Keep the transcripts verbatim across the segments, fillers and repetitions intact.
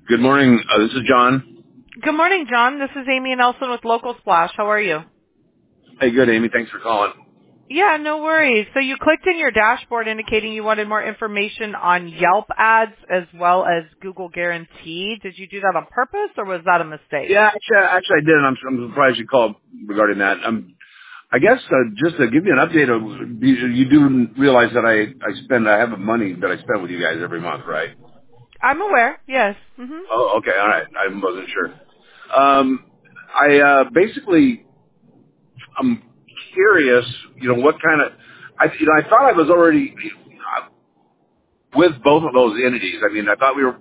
Good morning. Uh, this is John. Good morning, John. This is Amy Nelson with Local Splash. How are you? Hey, good, Amy. Thanks for calling. Yeah, no worries. So you clicked in your dashboard indicating you wanted more information on Yelp ads as well as Google Guarantee. Did you do that on purpose or was that a mistake? Yeah, actually, actually I did, and I'm, I'm surprised you called regarding that. Um, I guess uh, just to give you an update, of, you, you do realize that I, I spend, I have money that I spend with you guys every month, right? I'm aware. Yes. Mhm. Oh, okay. All right. I wasn't sure. Um, I uh, basically, I'm curious, you know, what kind of, I, you know, I thought I was already uh, with both of those entities. I mean, I thought we were,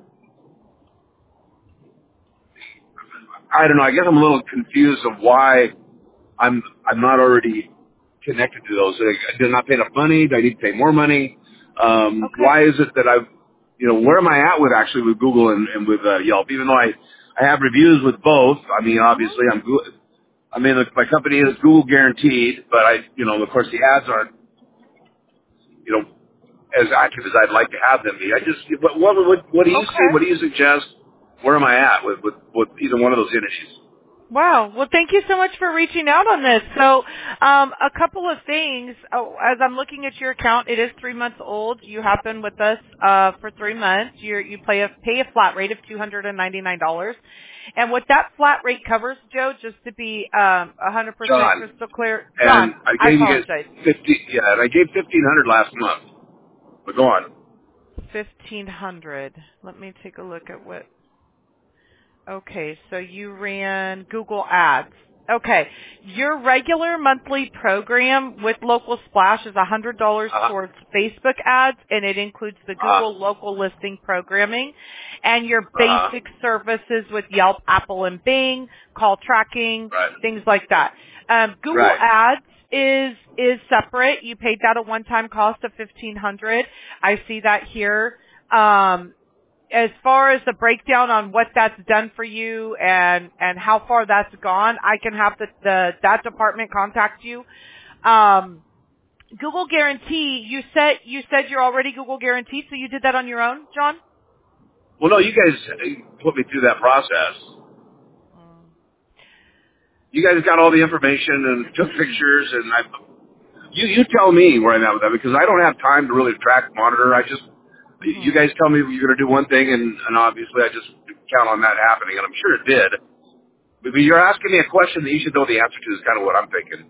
I don't know, I guess I'm a little confused of why I'm I'm not already connected to those. Like, did I not pay enough money? Do I need to pay more money? Um, Okay. why is it that I've, you know, where am I at with actually with Google and, and with uh, Yelp? Even though I I have reviews with both. I mean, Mhm. obviously I'm good. I mean, look, my company is Google guaranteed, but I, you know, of course the ads aren't, you know, as active as I'd like to have them be. I just, what what what, what do you see? Okay. What do you suggest? Where am I at with with, with either one of those entities? Wow. Well, thank you so much for reaching out on this. So, um, a couple of things. Oh, as I'm looking at your account, it is three months old. You have been with us uh, for three months. You you pay a pay a flat rate of two hundred and ninety nine dollars, and what that flat rate covers, Joe, just to be um, one hundred percent John. crystal clear. And John, I I gave you guys apologize. fifty. Yeah, and I gave fifteen hundred last month. But go on. Fifteen hundred. Let me take a look at what. Okay, so you ran Google Ads. Okay, your regular monthly program with Local Splash is one hundred dollars Uh, towards Facebook ads, and it includes the uh, Google local listing programming and your uh, basic services with Yelp, Apple, and Bing, call tracking, right, things like that. Um, Google right. Ads is is separate. You paid that a one-time cost of fifteen hundred dollars. I see that here. Um, as far as the breakdown on what that's done for you and and how far that's gone, I can have the, the that department contact you. Um, Google Guarantee, you said you said you're already Google Guaranteed, so you did that on your own, John? Well, no, you guys uh, put me through that process. Mm. You guys got all the information and took pictures, and I. You you tell me where I'm at with that because I don't have time to really track monitor. I just you Mhm. guys tell me you're going to do one thing, and, and obviously I just count on that happening, and I'm sure it did. But you're asking me a question that you should know the answer to is kind of what I'm thinking.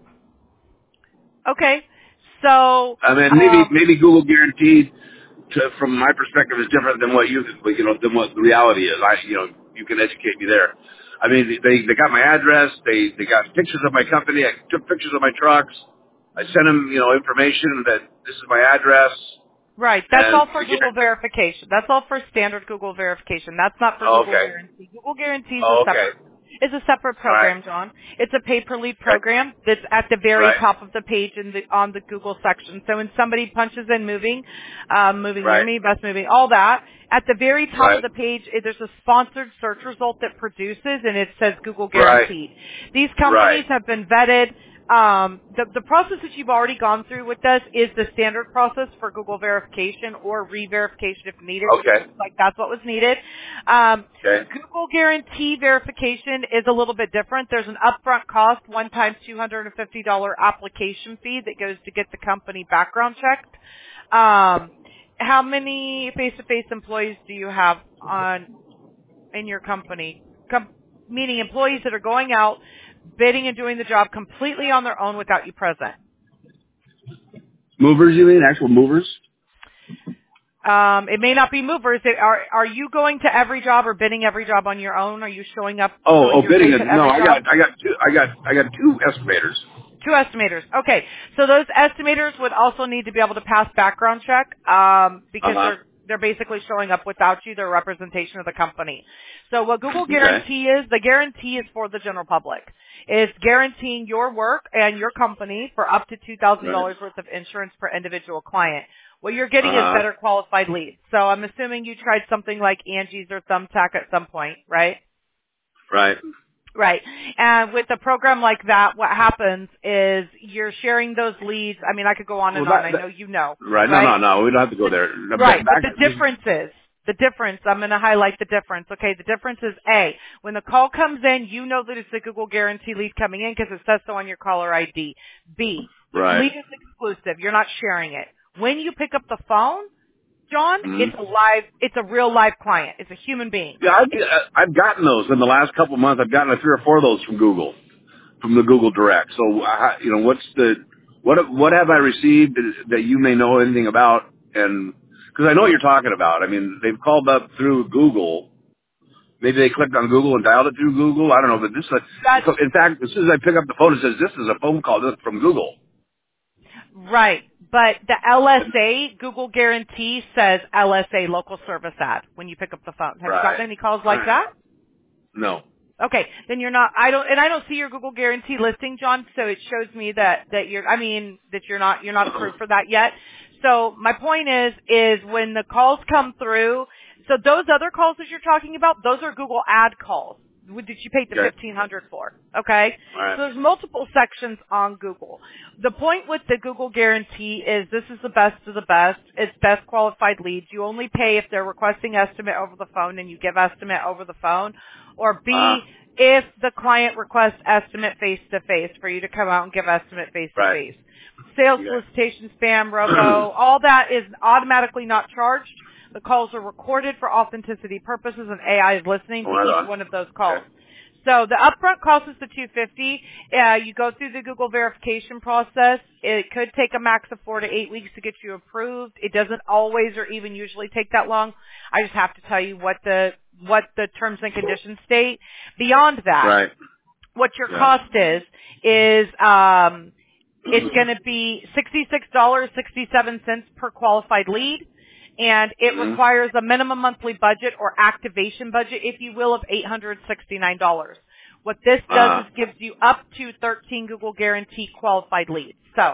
Okay. So, I mean, maybe um, maybe Google guaranteed, to, from my perspective, is different than what you you know than what the reality is. I you know you can educate me there. I mean, they they got my address. They they got pictures of my company. I took pictures of my trucks. I sent them you know information that this is my address. right, that's And all for yeah, Google verification. That's all for standard Google verification. That's not for oh, Google okay, Guarantee. Google Guarantee is a oh, okay, separate is a separate all right, program, John. It's a pay-per-lead okay, program that's at the very right, top of the page in the, on the Google section. So when somebody punches in moving, um, moving near right, me, best moving, all that, at the very top of right, the page, eh, there's a sponsored search result that produces, and it says Google right, Guaranteed. These right. companies have been vetted. Um, the, the process that you've already gone through with us is the standard process for Google verification or re-verification if needed, which Okay, looks like that's what was needed. Um, okay, Google Guarantee verification is a little bit different. There's an upfront cost, one-time two hundred fifty dollars application fee that goes to get the company background checked. Um, how many face-to-face employees do you have on in your company? Com- meaning employees that are going out, bidding and doing the job completely on their own without you present. movers. You mean actual movers? Um, it may not be movers. It- Are are you going to every job or bidding every job on your own? Are you showing up, Oh, showing oh, your bidding face it. at No, every I job? got, I got two, I got, I got two estimators. Two estimators. Okay. So those estimators would also need to be able to pass background check um, Uh because huh. they're they're basically showing up without you. They're a representation of the company. So what Google Okay. Guarantee is, the guarantee is for the general public. It's guaranteeing your work and your company for up to two thousand Right. dollars worth of insurance per individual client. What you're Uh getting is huh. better qualified leads. So I'm assuming you tried something like Angie's or Thumbtack at some point, right? Right. Right. And with a program like that, what happens is you're sharing those leads. I mean, I could go on Well, and on. that, I that know you know, right. No, right? no, no. We don't have to go The, there. No, Back, right. But back the just difference is, The difference, I'm going to highlight the difference. Okay, the difference is A, when the call comes in, you know that it's a Google Guarantee lead coming in because it says so on your caller I D. B, Right. lead is exclusive. You're not sharing it. When you pick up the phone, John, Mm-hmm. it's a live, it's a real live client. It's a human being. Yeah, I've, I've gotten those in the last couple of months. I've gotten a three or four of those from Google, from the Google Direct. So, uh, you know, what's the, what, what have I received that you may know anything about? And, because I know what you're talking about. I mean, they've called up through Google. Maybe they clicked on Google and dialed it through Google. I don't know, but this, That's, so in fact, as soon as I pick up the phone, it says this is a phone call from Google. right. But the L S A, Google Guarantee, says L S A, local service ad, when you pick up the phone. Have Right. you gotten any calls like that? No. Okay, then you're not, I don't, and I don't see your Google Guarantee listing, John, so it shows me that, that you're, I mean, that you're not, you're not approved for that yet. So my point is, is when the calls come through, so those other calls that you're talking about, those are Google ad calls that you paid the Okay. fifteen hundred dollars for, okay? All right. So there's multiple sections on Google. The point with the Google Guarantee is this is the best of the best. It's best qualified leads. You only pay if they're requesting estimate over the phone and you give estimate over the phone. Or B, Uh, if the client requests estimate face-to-face for you to come out and give estimate face-to-face. Sales Okay. solicitation, spam, robo, all that is automatically not charged. The calls are recorded for authenticity purposes, and A I is listening to Oh, right each on. one of those calls. Okay. So the upfront cost is the two hundred fifty dollars. Uh, you go through the Google verification process. It could take a max of four to eight weeks to get you approved. It doesn't always or even usually take that long. I just have to tell you what the what the terms and conditions state. Beyond that, Right. what your Yeah. cost is is um, it's going to be sixty-six dollars and sixty-seven cents per qualified lead. And it Mhm. requires a minimum monthly budget or activation budget, if you will, of eight hundred sixty-nine dollars. What this does Uh, is gives you up to thirteen Google Guarantee qualified leads. So,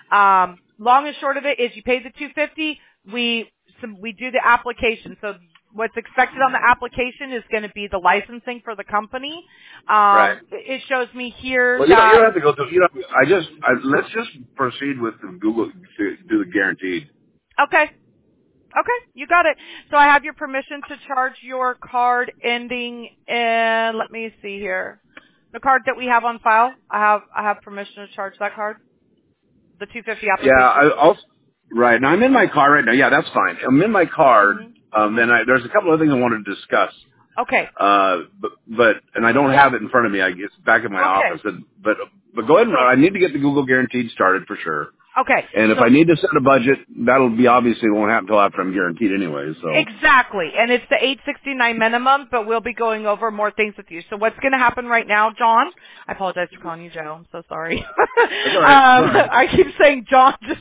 um, long and short of it is you pay the two hundred fifty dollars, we, some, we do the application. So what's expected on the application is going to be the licensing for the company. Um, Right. it shows me here Well, you don't, that, you don't have to go through, you know, I just, I, let's just proceed with the Google, to do the guaranteed. okay. Okay, you got it. So I have your permission to charge your card ending in, let me see here. The card that we have on file, I have I have permission to charge that card. The two hundred fifty application. Yeah, I also, right. Now I'm in my car right now. Yeah, that's fine. I'm in my car. Mm-hmm. Um, and I, there's a couple of things I wanted to discuss. Okay. Uh, but, but, and I don't have it in front of me. I guess back in my Okay. office. And, but, but go ahead and, I need to get the Google Guaranteed started for sure. Okay. And if so, I need to set a budget, that'll be obviously won't happen until after I'm guaranteed anyway. So Exactly. And it's the eight sixty-nine minimum, but we'll be going over more things with you. So what's going to happen right now, John? I apologize for calling you Joe. I'm so sorry. That's all right. um, That's all right. I keep saying John. Just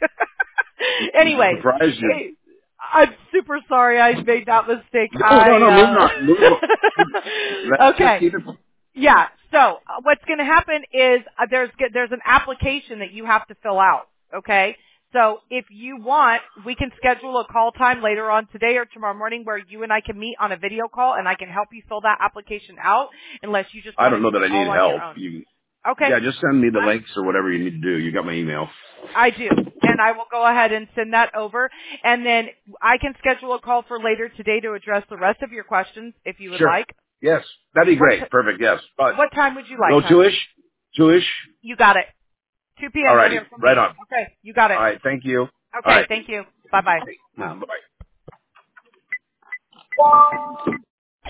anyway, Surprised you. I'm super sorry I made that mistake. No, I, no, no, move uh... on. Move on. Let's okay. just keep it. Yeah. So uh, what's going to happen is uh, there's there's an application that you have to fill out. Okay. So if you want, we can schedule a call time later on today or tomorrow morning where you and I can meet on a video call and I can help you fill that application out unless you just I want don't know to that do I it need all on your help. own. You, Okay. yeah, just send me the I, links or whatever you need to do. You got my email. I do. And I will go ahead and send that over. And then I can schedule a call for later today to address the rest of your questions if you would Sure. like. Yes, that'd be What, great. t- Perfect. Yes. But what time would you like? go Hon? two-ish. Two-ish. You got it. two p.m. All You'll righty. hear from Right me. on. Okay. You got it. All right. Thank you. All Okay. right. Thank you. Bye-bye. Bye.